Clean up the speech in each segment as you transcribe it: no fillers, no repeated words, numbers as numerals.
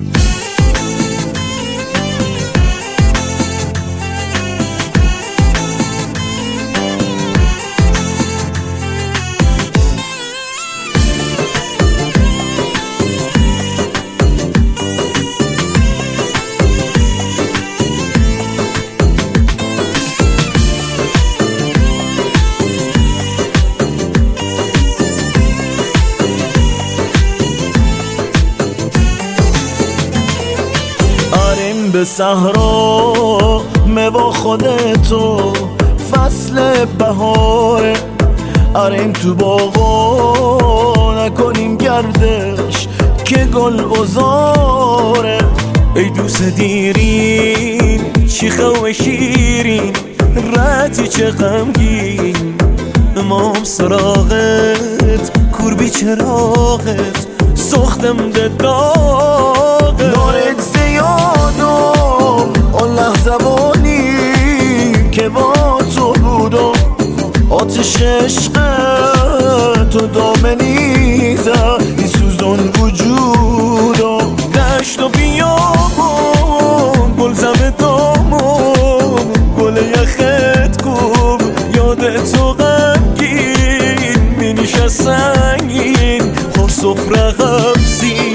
آریم به صحرا با خودتو فصل بهاره، آریم تو باغا نکنیم گردش که گل بزاره. ای دوست دیرین شیخه و شیرین رتی چه غمگین، امام سراغت کوربی چراغت سختم ده داغت. نارت زیادم اون لحظه بانی که با تو بودم، آتش عشق تو دامنیزه این سوزان وجودم. دشت و بیابون گل زم دامون گل یخت کوب یاد تو غمگین مینیشه سنگین خور سفره غبزین.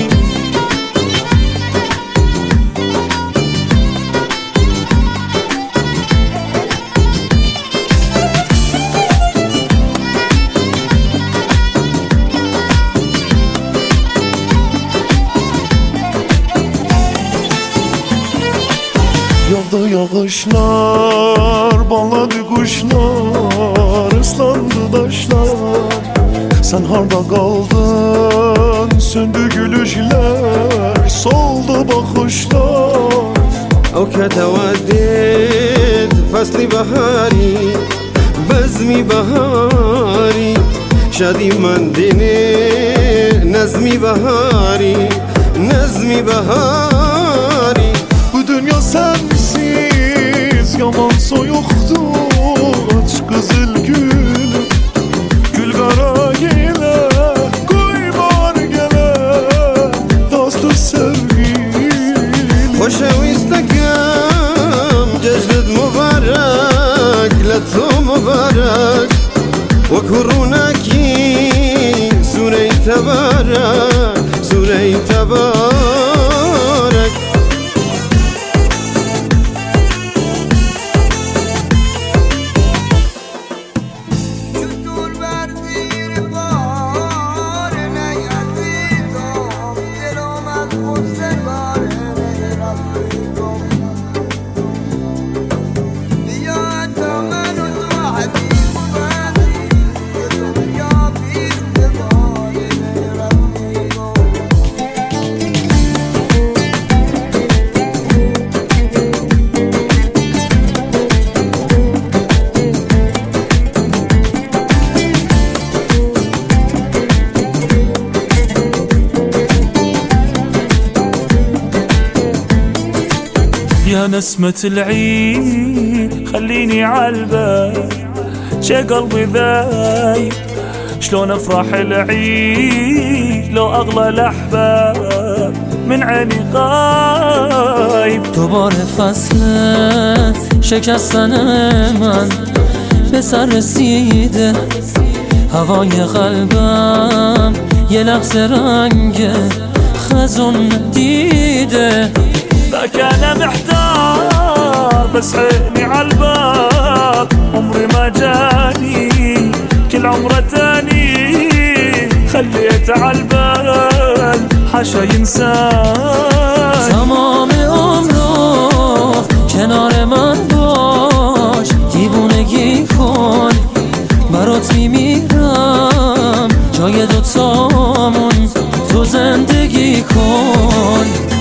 Yağdı yağışlar, bağladı kuşlar, ıslandı taşlar. Sen harda kaldın, söndü gülüşler, soldu bakışlar. أو كتودد فصل بهاري بزمي بهاري شادي من ديني نزمي بهاري نزمي بهاري. Bu dünya sensiz yaman soyuktu, aç kızıl gül gül kara gele koymar gele dostu sevgilim. خوشويستكم جشد مبارك لتو مبارك وكروناكي سوري تبارك سوري تبارك. يا نسمة العيد خليني عالبال شي قلبي ذايب، شلون افرح العيد لو اغلى الاحباب من عيني غايب. دوباره فصل شکستن من به سر رسیده، هوای قلبم یه لحظه رنگ خزون دیده. ذاك انا محتار بس عيني عالباب، عمري ما جاني كل عمره تاني خليت عالبال حاشا ينساني. تمام عمرو کنار من باش، دیوونگی کن برات میمیرم، جای دوتامون تو زندگی کن.